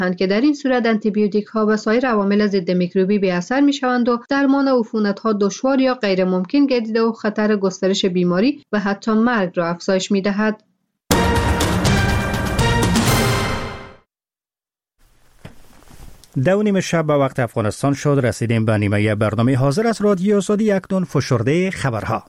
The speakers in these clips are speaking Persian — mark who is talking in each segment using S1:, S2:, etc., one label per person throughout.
S1: که در این صورت آنتیبیوتیک ها و سایر عوامل ضد میکروبی بی اثر می شوند و درمان عفونت ها دشوار یا غیر ممکن گردیده و خطر گسترش بیماری و حتی مرگ را افزایش می دهد.
S2: دو نیم شب به وقت افغانستان شد. رسیدیم به نیمه برنامه حاضر از رادیو آزادی. اکنون فشرده خبرها.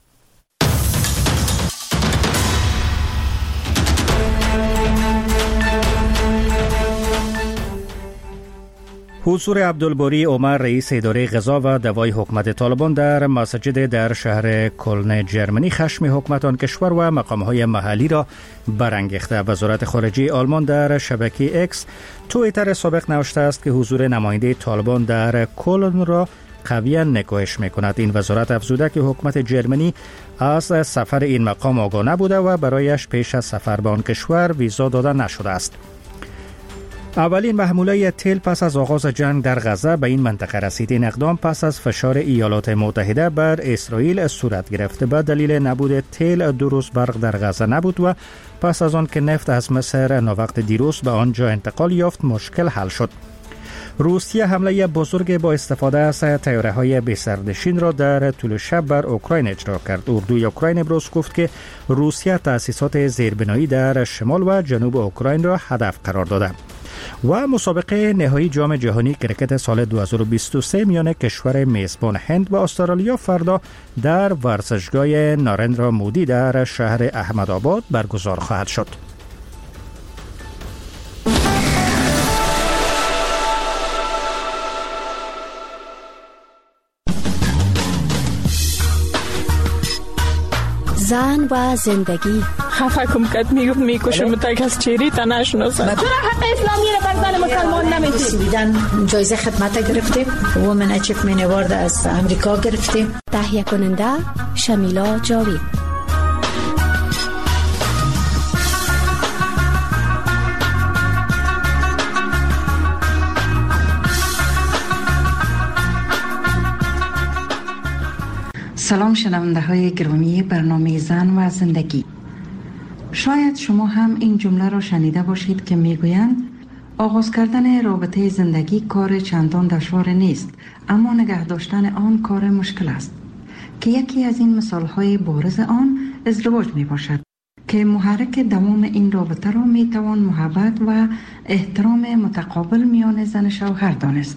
S2: حضور عبدالباری عمر رئیس اداره غذا و دوای حکومت طالبان در مسجد در شهر کلن جرمنی خشم حکومت آن کشور و مقامهای محلی را برانگیخته. وزارت خارجه آلمان در شبکه اکس توییتر سابق نوشته است که حضور نماینده طالبان در کلن را قویاً نکوهش می‌کند. این وزارت افزوده که حکومت جرمنی از سفر این مقام آگاه نبوده و برایش پیش از سفر به آن کشور ویزا داده نشده است. اولین محموله تیل پس از آغاز جنگ در غزه به این منطقه رسید. این اقدام پس از فشار ایالات متحده بر اسرائیل صورت گرفت. به دلیل نبود تیل 2 روز برق در غزه نبود و پس از آن که نفت از مصر ناوقت دیروز به آنجا انتقال یافت مشکل حل شد. روسیه حمله بزرگ با استفاده از طیاره‌های بی‌سرنشین را در طول شب بر اوکراین اجرا کرد. اردوی اوکراین امروز گفت که روسیه تأسیسات زیربنایی در شمال و جنوب اوکراین را هدف قرار داده. و مسابقه نهایی جام جهانی کرکت سال 2023 میان کشور میزبان هند و استرالیا فردا در ورزشگاه نارندرا مودی در شهر احمدآباد برگزار خواهد شد.
S3: زن و زندگی.
S4: خفه کم کت میکشم تا کس چیری تا نشناسم.
S5: چرا حق اسلامی رو بر زن مسلمان نمیدی؟
S6: سویدن جایزه خدمت گرفتیم. وومن اچیومنت اوارد از امریکا گرفتیم.
S3: تهیه کننده شمیلا جاوید.
S7: سلام شنونده های گرامی برنامه زن و زندگی. شاید شما هم این جمله را شنیده باشید که میگویند آغاز کردن رابطه زندگی کار چندان دشوار نیست، اما نگه داشتن آن کار مشکل است، که یکی از این مثال های بارز آن ازدواج می باشد که محرک دوام این رابطه را می توان محبت و احترام متقابل میان زن شوهر دانست.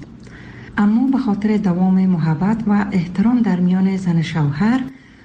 S7: اما به خاطر دوام محبت و احترام در میان زن شوهر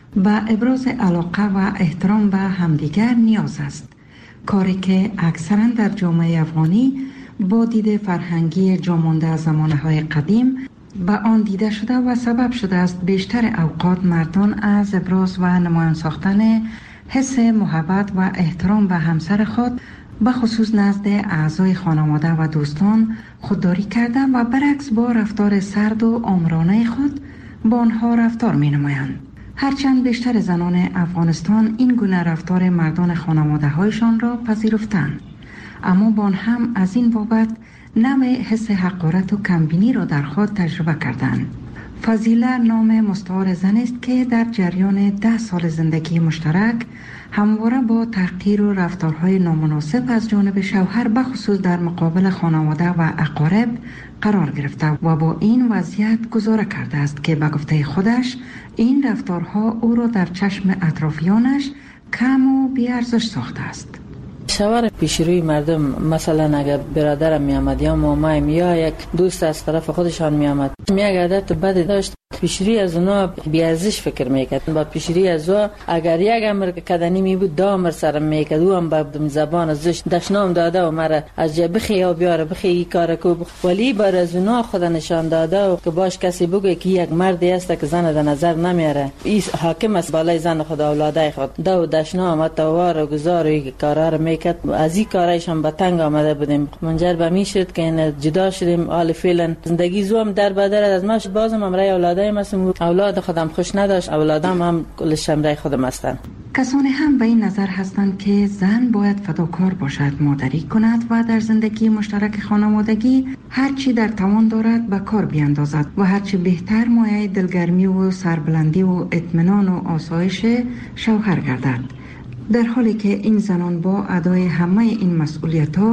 S7: و ابراز علاقه و احترام به همدیگر نیاز است، کاری که اکثرا در جامعه افغانی با دید فرهنگی جامانده از زمانه‌های قدیم به آن دیده شده و سبب شده است بیشتر اوقات مردان از ابراز و نمایان ساختن حس محبت و احترام به همسر خود به خصوص نزد اعضای خانواده و دوستان خودداری کردن و برعکس با رفتار سرد و آمرانه خود با آنها رفتار می نمایند. هرچند بیشتر زنان افغانستان این گونه رفتار مردان خانواده هایشان را پذیرفتند، اما با آن هم از این بابت نوع حس حقارت و کمبینی را در خود تجربه کردند. فضیله نام مستعار زن است که در جریان 10 سال زندگی مشترک همواره با تحقیر و رفتارهای نامناسب از جانب شوهر به خصوص در مقابل خانواده و اقارب قرار گرفته و با این وضعیت گزاره کرده است که به گفته خودش این رفتارها او را در چشم اطرافیانش کم و بی‌ارزش ساخته است.
S8: شوهر پیش روی مردم، مثلا اگر برادرم می آمد یا مامایم یا یک دوست از طرف خودشان می آمد، یک عادت بد داشت، پیش روی از اونا بی‌ارزش فکر میکرد. با پیش روی از او اگر یک امر کدنی می بود 2 امر سرم میکرد، او هم به زبان زشت دشنام داده و مرا از جای بخی و بیاره بخی کار کو، ولی بر از اونا خود نشان داده و که باش کسی بگه که یک مردی است که زن در نظر نمیاره، این حاکم است بالای زن خود اولادای خود، دو دشنام توار و گزار و کارا رو میکرد. از این کارایش هم به تنگ آمده بودیم، منجر به می شد که این جدا شدیم. حال فعلا زندگی زوم در بدر از ما بازم امرای اولادای اولاد خودم خوش نداشت، اولادم هم کلش شمرای خودم هستن.
S7: کسانی هم به این نظر هستند که زن باید فداکار باشد، مادری کند و در زندگی مشترک خانوادگی هرچی در توان دارد به کار بیاندازد و هرچی بهتر مایه دلگرمی و سربلندی و اطمینان و آسایش شوهر گردد، در حالی که این زنان با ادای همه این مسئولیت‌ها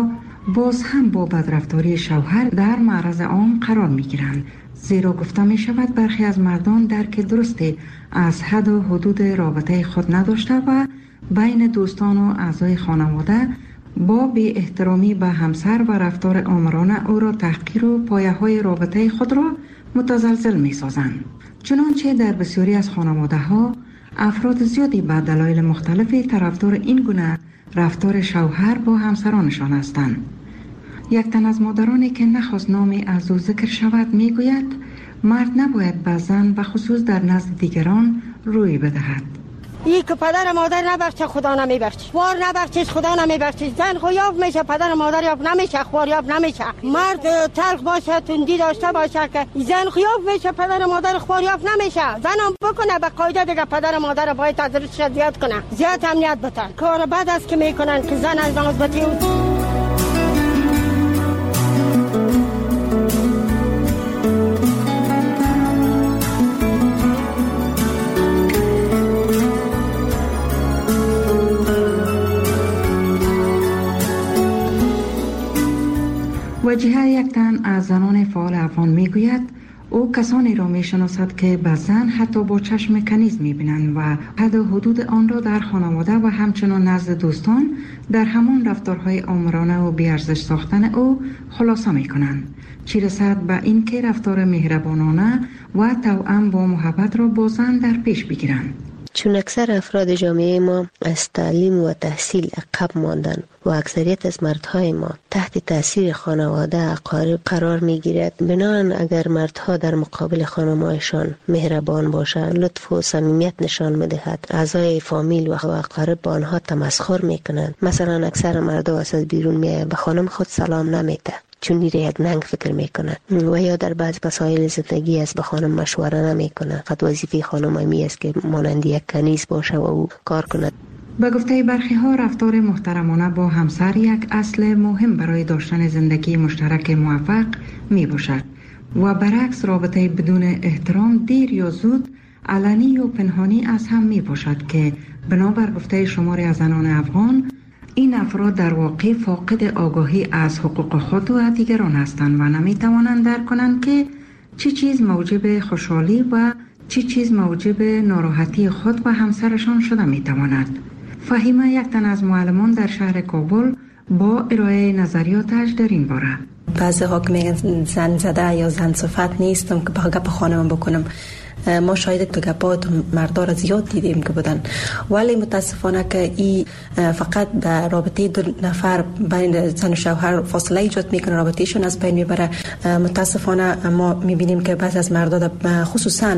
S7: باز هم با بدرفتاری شوهر در معرض عام قرار می گیرند، زیرا گفته می شود برخی از مردان درک درستی از حد و حدود رابطه خود نداشته و بین دوستان و اعضای خانواده با بی احترامی به همسر و رفتار آمرانه او را تحقیر و پایه های رابطه خود را متزلزل می سازند. چنانچه در بسیاری از خانواده ها افراد زیادی به دلایل مختلفی طرفدار این گونه رفتار شوهر با همسرانشان هستند. یک تن از مادرانی که نخواست نامی از او ذکر شود می گوید مرد نباید به زن و خصوص در نزد دیگران روی بدهد.
S9: این که پدر مادر نبخشه خدا نمیبخشه، خوار نبخشه خدا نمیبخشه. زن خویاب میشه، پدر مادر یاب نمیشه، خوار یاب نمیشه. مرد تلخ باشه، تندی داشته باشه که زن خویاب میشه، پدر مادر خوار یاب نمیشه. زن هم بکنه به قاعده دیگه پدر مادر باید ازش زیاد کنه، زیاد امنیت بده. کار بد است که میکنن که زن از نازبتی
S7: وجیه یک تن از زنان فعال افغان می گوید او کسانی را می شناسد که به زن حتی با چشم کنیز می بینند و حد و حدود آن را در خانواده و همچنان نزد دوستان در همان رفتارهای آمرانه و بیارزش ساختن او خلاصه می کنند، چی رسد به این که رفتار مهربانانه و توأم با محبت را با زن در پیش بگیرند.
S10: چون اکثر افراد جامعه ما از تعلیم و تحصیل عقب ماندن و اکثریت از مردهای ما تحت تاثیر خانواده اقارب قرار می گیرد، بنابراین اگر مردها در مقابل خانمایشان مهربان باشند، لطف و صمیمیت نشان می دهد، اعضای فامیل و اقارب با آنها تمسخر می کنند. مثلا اکثر مردها از بیرون می به خانم خود سلام نمیده چون میره یک ننگ فکر میکنه و یا در بعض مسائل زندگی از به خانم مشوره نمیکنه. فقط وظیفه خانم همی است که مانند یک کنیز باشه و او کار کنه.
S7: به گفته برخی ها رفتار محترمانه با همسر یک اصل مهم برای داشتن زندگی مشترک موفق می باشد و برعکس رابطه بدون احترام دیر یا زود علنی و پنهانی از هم می باشد که بنابر گفته شماری از زنان افغان این افراد در واقع فاقد آگاهی از حقوق خود و دیگران هستند و نمی توانند درک کنند که چه چیز موجب خوشحالی و چه چیز موجب ناراحتی خود و همسرشان شده می تواند. فهیمه یک تن از معلمان در شهر کابل با ارائه نظریاتش در این باره.
S11: بعضی ها که میگن زن زده یا زن صفت نیستم که با گپ خانم بکنم. ما شاید تو گپات مردا را زیاد دیدیم که بودن، ولی متاسفانه که این فقط در رابطه دو نفر بین زن و شوهر فاصله ایجاد میکنه، رابطهشون از بین میبره. متاسفانه ما میبینیم که بعضی از مردا خصوصا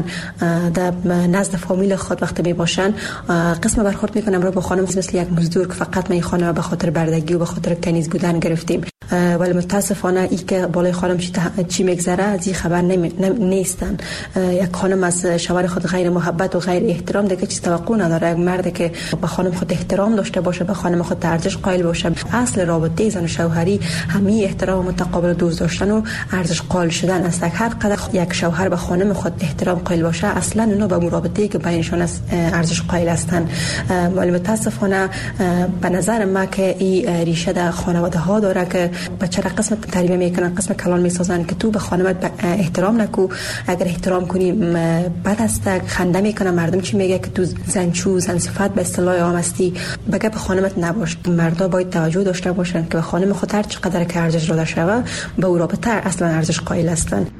S11: در نزد فامیل خود وقتی میباشن قسم برخورد میکنن را با خانم مثل یک مزدور که فقط ما خانم به خاطر بردگی و به خاطر کنیز بودن گرفتیم. ولی متاسفانه ای که بالای خانم چی میگذره از این خبر نیستن. یک خانم از شوهر خود غیر محبت و غیر احترام دیگه چیز توقع نداره. یک مرد که به خانم خود احترام داشته باشه، به خانم خود ارزش قائل باشه، اصل رابطه زن و شوهری همین احترام متقابل دوست داشتن و ارزش قائل شدن است. هر قدر یک شوهر به خانم خود احترام قائل باشه، اصلا اونا به رابطه‌ای که بینشون ارزش قائل هستن. ولی متاسفانه به نظر من که این ریشه در خانواده ها داره که بچه را قسم تربیت میکنن، قسم کلان میسازن که تو به خانمت احترام نکو، اگر احترام کنی بد است. خنده میکنن مردم چی میگه که تو زنچو زن صفت به اصطلاح عام هستی، بگه به خانمت نباش. مردا باید توجه داشته باشن که به خانم خود هر چقدر که ارزش داده شوه به او رابطه اصلا ارزش قائل هستند.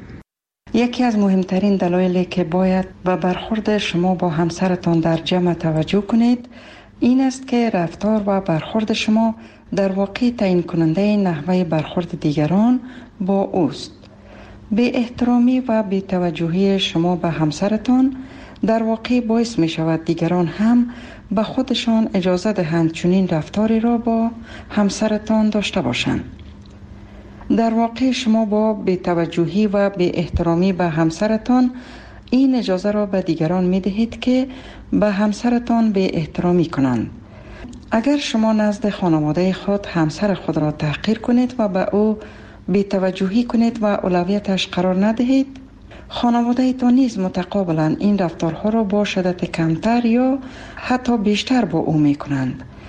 S7: یکی از مهمترین دلایلی که باید به برخورد شما با همسرتان در جمع توجه کنید این است که رفتار و برخورد شما در واقع تعیین کننده نحوه برخورد دیگران با اوست. بی احترامی و بی توجهی شما به همسرتان در واقع باعث می شود دیگران هم به خودشان اجازه دهند چنین رفتاری را با همسرتان داشته باشند. در واقع شما با بی توجهی و بی احترامی به همسرتان این اجازه را به دیگران می دهید که به همسرتان بی احترامی کنند. اگر شما نزد خانواده خود همسر خود را تحقیر کنید و به او بی توجهی کنید و اولویتش قرار ندهید، خانواده ایتان نیز متقابلا این رفتارها را با شدت کمتر یا حتی بیشتر با او می کنند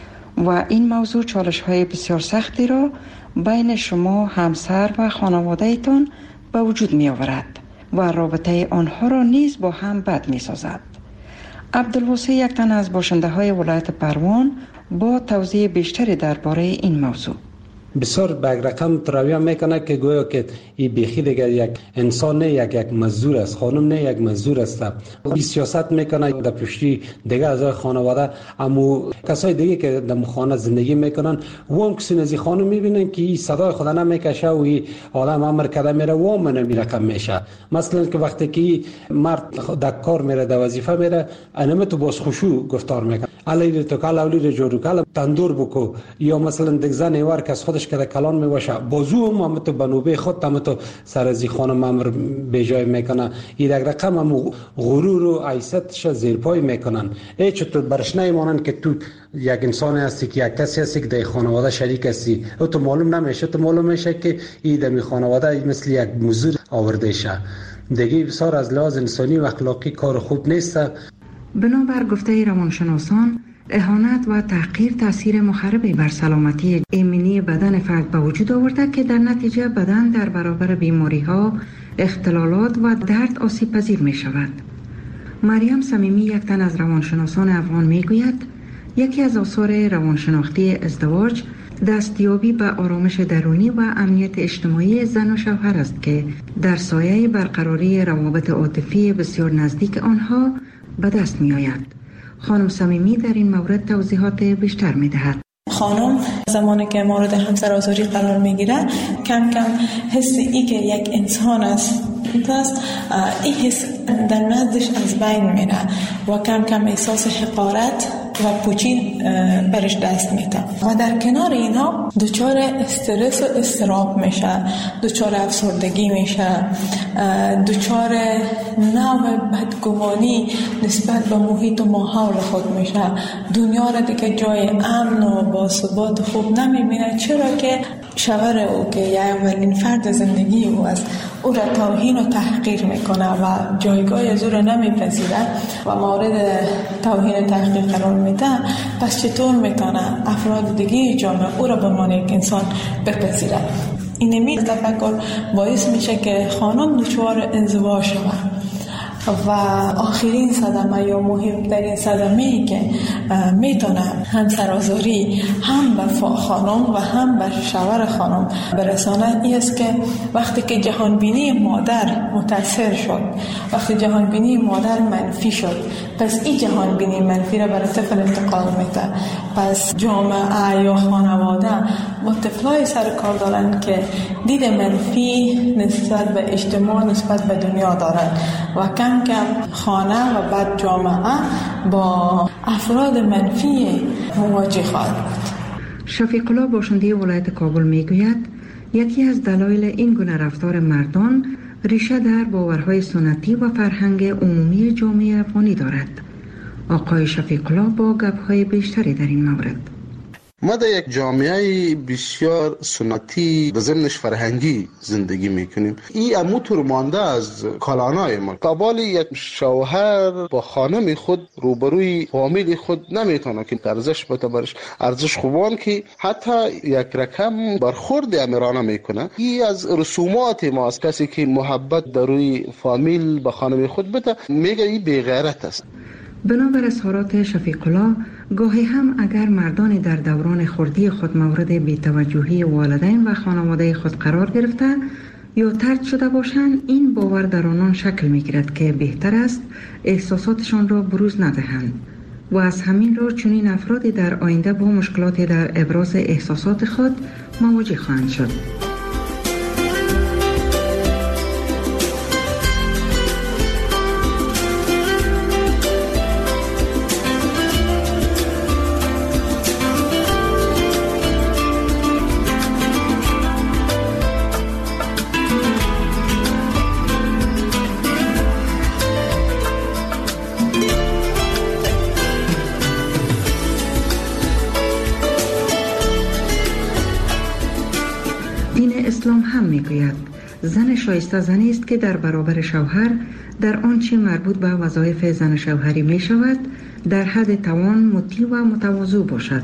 S7: و این موضوع چالش‌های بسیار سختی را بین شما همسر و خانواده‌تان به وجود می آورد و رابطه آنها را نیز با هم بد می سازد. عبدالواسع، یک تن از باشنده های ولایت پروان، با توضیح بیشتری درباره این موضوع.
S12: بسیار به یک رقم ترویه میکنه که گویا که این بیخی دیگر یک انسان نه، یک مزدور است، خانم نه یک مزدور است. این سیاست میکنه در پشتی دیگر از خانواده، اما کسای دیگه که در خانه زندگی میکنن وام کسی از خانم میبینن که این صدای خدا نمیکشه و این آدم امر کرده میره وام نمی رقم میشه. مثلا که وقتی که مرد در کار میره، در وظیفه میره، انم تو باز خوشو گفتار میکنه، علی تو کال اولی جورو کال تندور بکو، یا مثلا دیگه زن ایوار که از خودش که کلان میواشه بازو هم تو بنوبه خود هم تو سر از خانم امر به جای میکنه. این یک رقم هم غرور و عیستش زیر پای میکنن. هیچ تو برش نمیمانن که تو یک انسان هستی، که یک کسی هستی که در خانواده شریک هستی. تو معلوم نمیشه، تو معلوم میشه که این در خانواده مثل یک مزدور آورده شه. دیگه بسیار از لحاظ انسانی و اخلاقی کار خوب نیست.
S7: بنابر گفته روانشناسان، اهانت و تحقیر تاثیر مخربی بر سلامتی ایمنی بدن فرد به وجود آورده که در نتیجه بدن در برابر بیماری‌ها، اختلالات و درد آسیب پذیر می شود. مریم صمیمی، یک تن از روانشناسان افغان، می گوید یکی از آثار روانشناختی ازدواج دستیابی به آرامش درونی و امنیت اجتماعی زن و شوهر است که در سایه برقراری روابط عاطفی بسیار نزدیک آنها به دست می آید. خانم صمیمی در این مورد توضیحات بیشتر می دهد.
S4: خانم زمانی که مورد همسرآزاری قرار می گیره کم کم حس ای که یک انسان است این حس در نزدش از بین میره و کم کم احساس حقارت و پوچی برش دست میده و در کنار اینا دچار استرس و اضطراب میشه، دچار افسردگی میشه، دچار نوع بدگمانی نسبت به محیط و ماحول خود میشه. دنیا را دیگه جای امن و باثبات خوب نمیبینه، چرا که شوهر او که یه اولین فرد زندگی او است او را توهین و تحقیر میکنه و جایگاه از او را نمیپذیره و مورد توهین و تحقیر قرار میده. پس چطور میتونه افراد دیگه جامعه او را به عنوان یک انسان بپذیره؟ این تفکر باعث میشه که خانم دچار انزوا شود و آخرین صدمه یا مهمترین صدمه‌ای که میتونه همسرآزاری هم به خانم و هم به شوهر خانم برسانه این است که وقتی که جهانبینی مادر متاثر شد، وقتی جهانبینی مادر منفی شد، پس این جهانبینی منفی را برای طفل انتقال میده. پس جامعه یا خانواده با طفلای سر کار دارن که دید منفی نسبت به اجتماع، نسبت به دنیا دارن و کم خانه و بعد جامعه با افراد منفی مواجه خواهد بود.
S7: شفیق الله باشنده ولایت کابل میگوید یکی از دلایل این گونه رفتار مردان ریشه در باورهای سنتی و فرهنگ عمومی جامعه افغانی دارد. آقای شفیق الله با گپ‌های بیشتری در این مورد.
S13: ما در یک جامعه بسیار سنتی و ضمنش فرهنگی زندگی میکنیم. این اموتور مانده از کالانای ما. قبال یک شوهر با خانم خود روبروی فامیل خود نمیتونه که ارزش بتبرش ارزش خوبان که حتی یک رقم برخورد امیرانه میکنه. این از رسومات ما است. کسی که محبت در روی فامیل با خانم خود بده میگه این بی‌غیرت است.
S7: بنابر اظهارات شفیق الله، گاهی هم اگر مردان در دوران خردی خود مورد بی‌توجهی والدین و خانواده خود قرار گرفته یا طرد شده باشند، این باور در آنان شکل می‌گیرد که بهتر است احساساتشان را بروز ندهند و از همین رو چنین افرادی در آینده با مشکلاتی در ابراز احساسات خود مواجه خواهند شد. اسلام هم میگوید زن شایسته زنی است که در برابر شوهر در آنچه مربوط به وظایف زن شوهری می شود در حد توان مطیع و متواضع باشد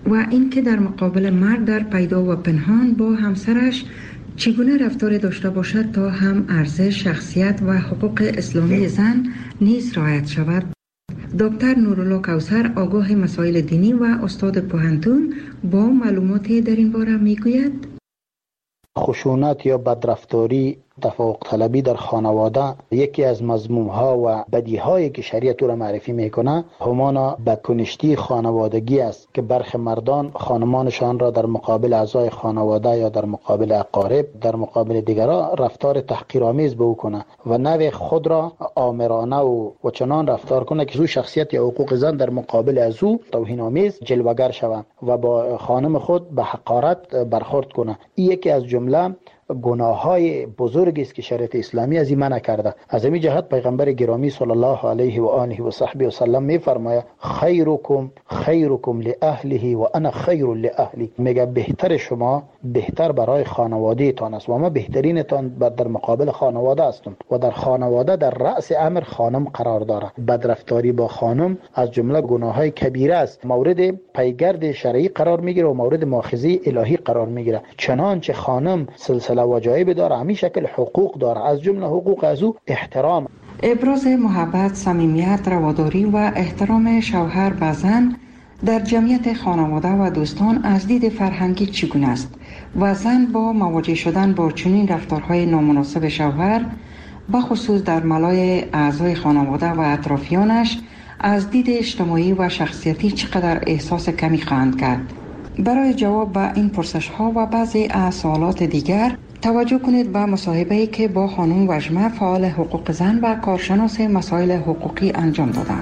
S7: و اینکه در مقابل مرد در پیدا و پنهان با همسرش چگونه رفتار داشته باشد تا هم ارزش، شخصیت و حقوق اسلامی زن نیز رعایت شود. دکتر نورالله کوثر آگاه مسائل دینی و استاد پوهنتون با معلوماتی در این باره میگوید:
S14: خشونت یا بدرفتاری، تفوق طلبی در خانواده یکی از مذموم‌ها و بدیهایی که شریعت را معرفی میکنه همانا بدکنشتی خانوادگی است که برخی مردان خانمانشان را در مقابل اعضای خانواده یا در مقابل اقارب، در مقابل دیگران رفتار تحقیرآمیز به او کنه و نوع خود را آمرانه و چنان رفتار کنه که زو شخصیت یا حقوق زن در مقابل از او توهین‌آمیز جلوگر شوند و با خانم خود به حقارت برخورد کنه. این یکی از جمله گناه‌های بزرگی است که شریعت اسلامی از این منع کرده. از این جهت پیغمبر گرامی صلی الله علیه و آله و صحبه و سلم می‌فرماید خیرکم لاهله و انا خیر لاهلی. میگه بهتر شما بهتر برای خانواده تان است و ما بهترین تان در مقابل خانواده هستم و در خانواده در رأس امر خانم قرار داره. بدرفتاری با خانم از جمله گناه‌های کبیره است، مورد پیگرد شرعی قرار میگیره و مورد مؤاخذه الهی قرار میگیره. چنانچه خانم سلسله وجایب داره، همین شکل حقوق داره، از جمله حقوق از او احترام.
S7: ابراز محبت، صمیمیت، رواداری و احترام شوهر به زن در جمعیت خانواده و دوستان از دید فرهنگی چگونه است و زن با مواجه شدن با چنین رفتارهای نامناسب شوهر بخصوص در ملای اعضای خانواده و اطرافیانش از دید اجتماعی و شخصیتی چقدر احساس کمی خواهند کرد؟ برای جواب به این پرسش ها و بعضی از سوالات دیگر توجه کنید به مصاحبه‌ای که با خانم وژمه فعال حقوق زن و کارشناس مسائل حقوقی انجام دادم.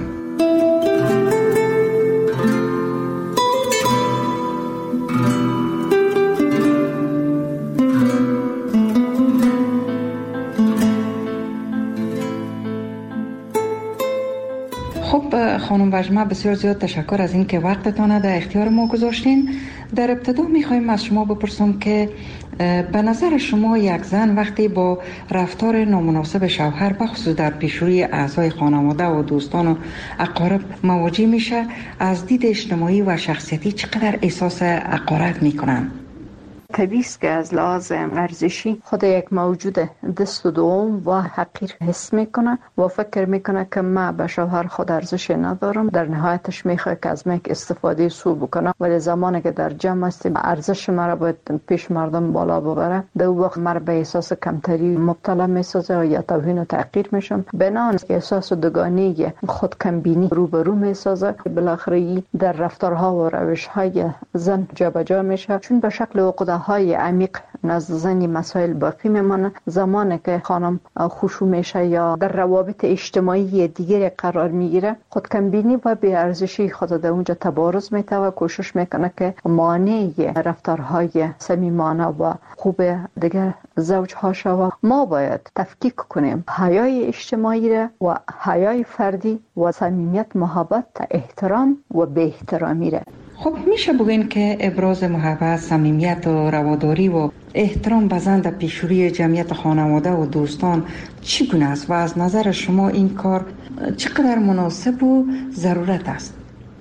S7: خب خانم وژمه، بسیار زیاد تشکر از اینکه وقتتان در اختیار ما گذاشتین. در ابتدا میخوایم از شما بپرسم که به نظر شما یک زن وقتی با رفتار نامناسب شوهر بخصوص در پیشروی اعضای خانواده و دوستان و اقارب مواجه میشه، از دید اجتماعی و شخصیتی چقدر احساس حقارت میکنن؟
S15: طبیعی است که از لحاظ ارزشی خود یک موجود دست و دوم و حقیر حس میکنه و فکر میکنه که من به شوهر خود ارزش ندارم. در نهایتش میخواد که از من استفاده سو بکنه، ولی زمانی که در جمع است ارزش مرا باید پیش مردم بالا ببره، در وقت مرا به احساس کمتری مبتلا میسازه یا توهین و تحقیر میشم. بنان احساس دوگانگی، خود کمبینی روبرو میسازه. بالاخره در رفتارها و روشهای زن جابجا میشه، چون به شکل عقده های عمیق نزد زنی مسائل باقی میمانه. زمانی که خانم خشوع میشه یا در روابط اجتماعی دیگری قرار میگیره، خود کمبینی و بی ارزشی خود در اونجا تبارز میده و کوشش میکنه که مانع رفتارهای صمیمانه و خوب دیگر زوجها شود. ما باید تفکیک کنیم حیای اجتماعی را و حیای فردی و صمیمیت، محبت، احترام و بی احترامی را.
S7: خب میشه بگین که ابراز محبت، صمیمیت و رواداری و احترام به زن در پیشروی جمعیت خانواده و دوستان چگونه است و از نظر شما این کار چقدر مناسب و ضرورت است؟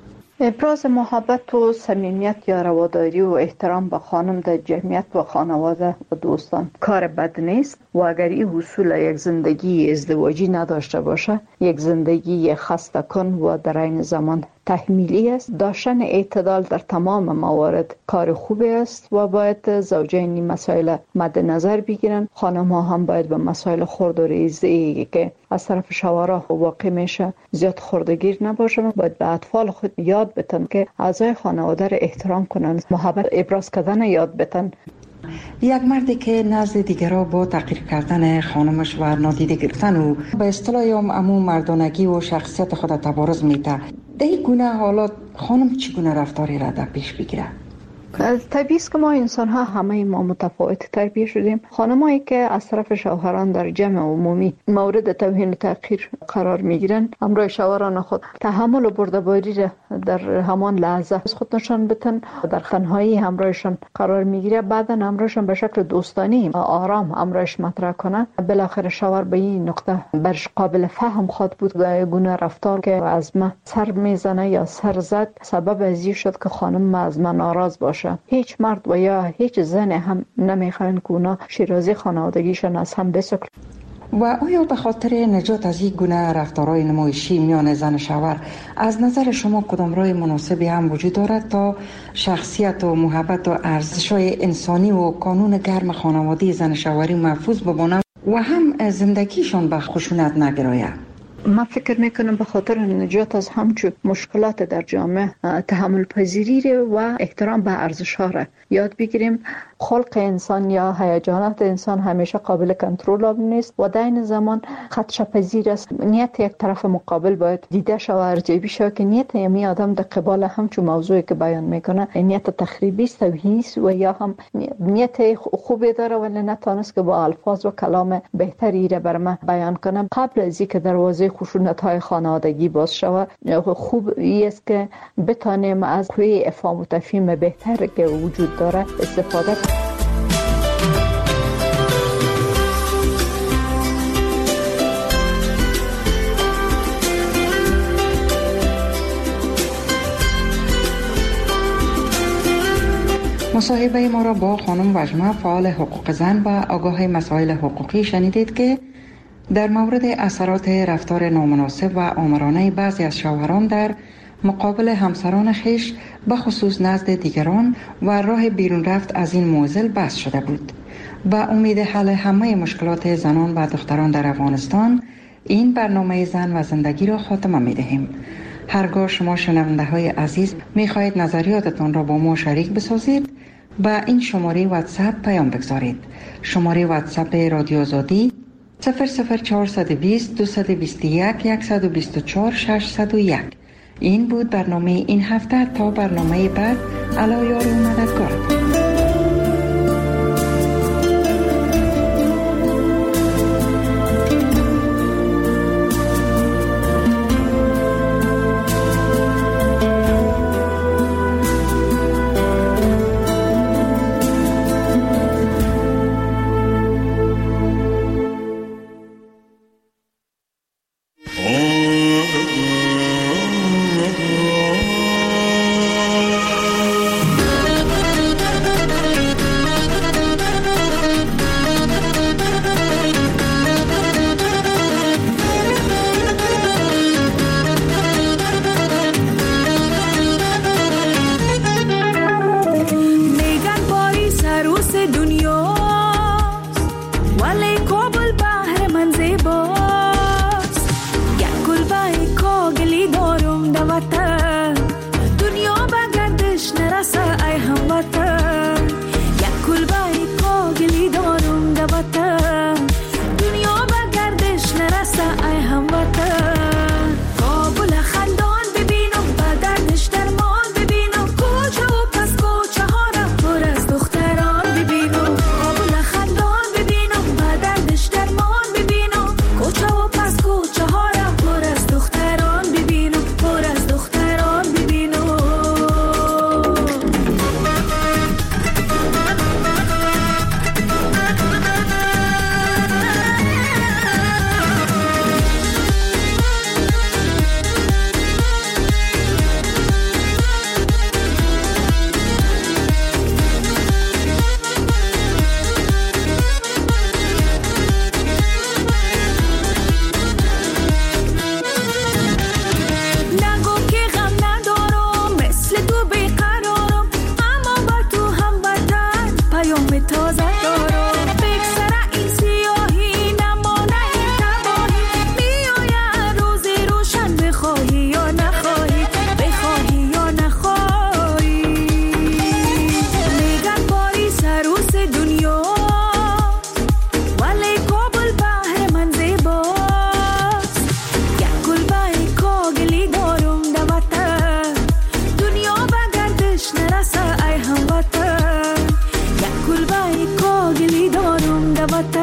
S15: ابراز محبت و صمیمیت یا رواداری و احترام به خانم در جمعیت و خانواده و دوستان کار بد نیست و اگر این حصول یک زندگی ازدواجی نداشته باشه، یک زندگی خسته کن و در این زمان تحمیلی است. داشتن اعتدال در تمام موارد کار خوبی است و باید زوجین مسائل مد نظر بگیرن. خانم ها هم باید به مسائل خرد و ریزی که از طرف شوهرها واقع میشه زیاد خردگیر نباشن. باید به اطفال خود یاد بدن که اعضای خانواده را احترام کنن، محبت ابراز کردن یاد بدن.
S7: یک مردی که نزد دیگران با تحقیر کردن خانمش و نادیده گرفتن و به اصطلاح عموم مردانگی و شخصیت خود تبارز میده، در این گونه حالات خانم چگونه رفتاری را در پیش بگیره؟
S15: طبیعی است که ما انسان ها همه ما متفاوت تربیت شدیم. خانمایی که از طرف شوهران در جمع عمومی مورد توهین و تحقیر قرار میگیرند، همراه شوهران خود تحمل و بردباری را در همان لحظه از خود نشان بدن، در تنهایی همراهشان قرار میگیره، بعدا همراهشان به شکل دوستانی آرام همراهش مطرح کنه. بالاخره شوهر به این نقطه برش قابل فهم خود بود گونه رفتار که از من سر میزنه یا سر زد سبب ازی شد که خانم از من ناراض باشه. هیچ مرد و یا هیچ زن هم نمیخوان که اونا شیرازی خانوادگیشان از هم بسکل.
S7: و آیا به خاطر نجات از این گونه رفتارهای نمایشی میان زن و شوهر از نظر شما کدام راه مناسبی هم وجود دارد تا شخصیت و محبت و ارزش‌های انسانی و قانون گرم خانوادگی زن و شوهری محفوظ بماند و هم زندگیشان به خشونت نگراید؟
S15: من فکر میکنم به خاطر نجات از همچون مشکلات در جامعه تحمل پذیری و احترام به ارزش ها را یاد بگیریم. خلق انسان یا هیجانات انسان همیشه قابل کنترل نیست و در این زمان خدش پذیر است. نیت یک طرف مقابل باید دیده شود و ارزیابی شود که نیت یمی آدم در قبال همچون موضوعی که بیان میکنه نیت تخریبی است و یا هم نیت خوبی داره ولی نتونست که با الفاظ و کلام بهتری را بر من بیان کنم. قبل از اینکه دروازه خشونت‌های خانوادگی باز شود، خوب است که بتانیم از کوی افهام و تفهیم بهتر که وجود داره استفاده کنیم.
S7: مصاحبه ما را با خانم وجمه فعال حقوق زن و آگاه مسائل حقوقی شنیدید که در مورد اثرات رفتار نامناسب و آمرانه بعضی از شوهران در مقابل همسران خیش به خصوص نزد دیگران و راه بیرون رفت از این معضل بحث شده بود. با امید حل همه مشکلات زنان و دختران در افغانستان این برنامه زن و زندگی را خاتمه می دهیم. هرگاه شما شنونده های عزیز می خواهید نظریاتتان را با ما شریک بسازید با این شماره واتساپ پیام بگذارید. شماره واتساپ رادیو آزادی 00420 221 124 601. این بود برنامه این هفته. تا برنامه بعد، علا یار و مددگار.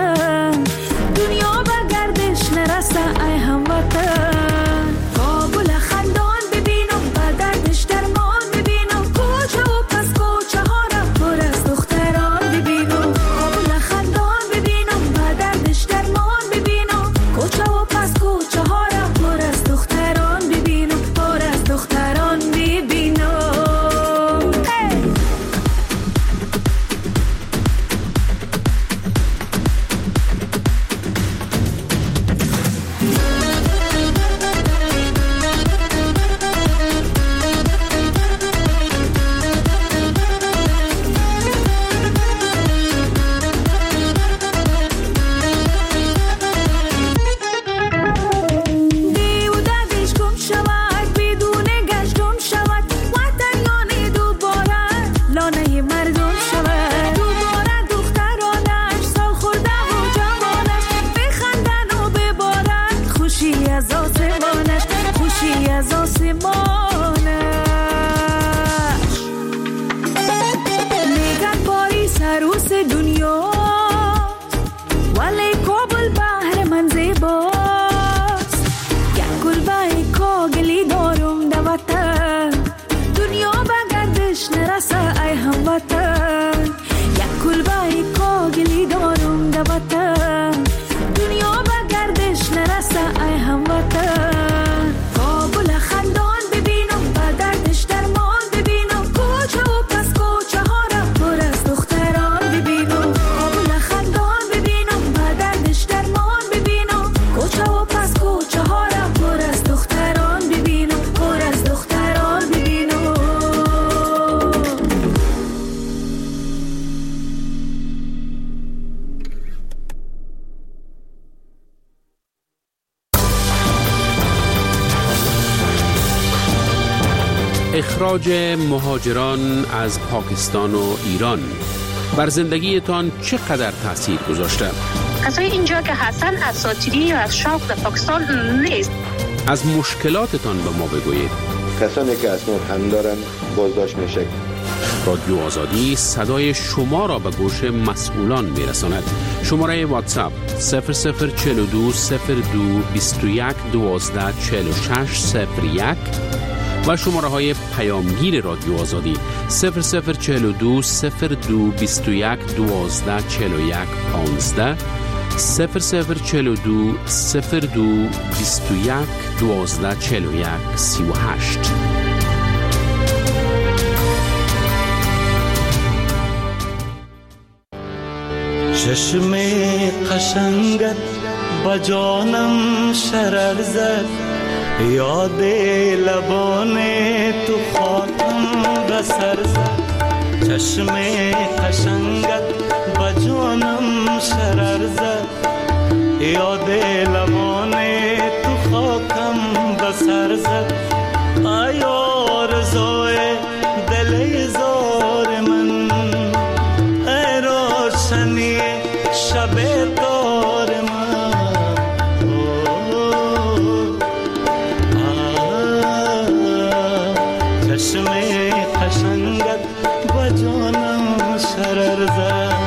S16: هموطن، دنیا به گردش نرسه ای هموطن. کابل خندان ببینم به دردش درمان ببینم، کوچه و پس کوچه ها را پر از دختران ببینم. کابل خندان ببینم به دردش درمان ببینم، کوچه و پس کوچه ها را پر از دختران ببینم، پر از دختران ببینم.
S17: اخراج مهاجران از پاکستان و ایران بر زندگیتان چقدر تاثیر گذاشته؟
S18: کسای اینجا که هستن اساطیری و از شوق در پاکستان نیست.
S17: از مشکلاتتان به ما بگویید.
S19: کسانی که اسناد هم دارن بازداشت میشه.
S17: رادیو آزادی صدای شما را به گوش مسئولان میرساند. شماره واتساپ 0042 02 21 12 46 01 و شماره های پیامگیر رادیو آزادی 0042 02 21 12 41 15 0042 02 21 12 41 38.
S20: چشم قشنگت با جانم شرر زد، یاد لبان تو خاطم بسر زد. چشم قشنگت با جانم شرر زد، یاد لبان تو خاکم بسر زد. ای آرزوی دل زار من، ای روشنی شب تار من. چشم قشنگت با جانم شرر زد.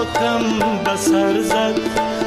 S20: خاکم بسر زد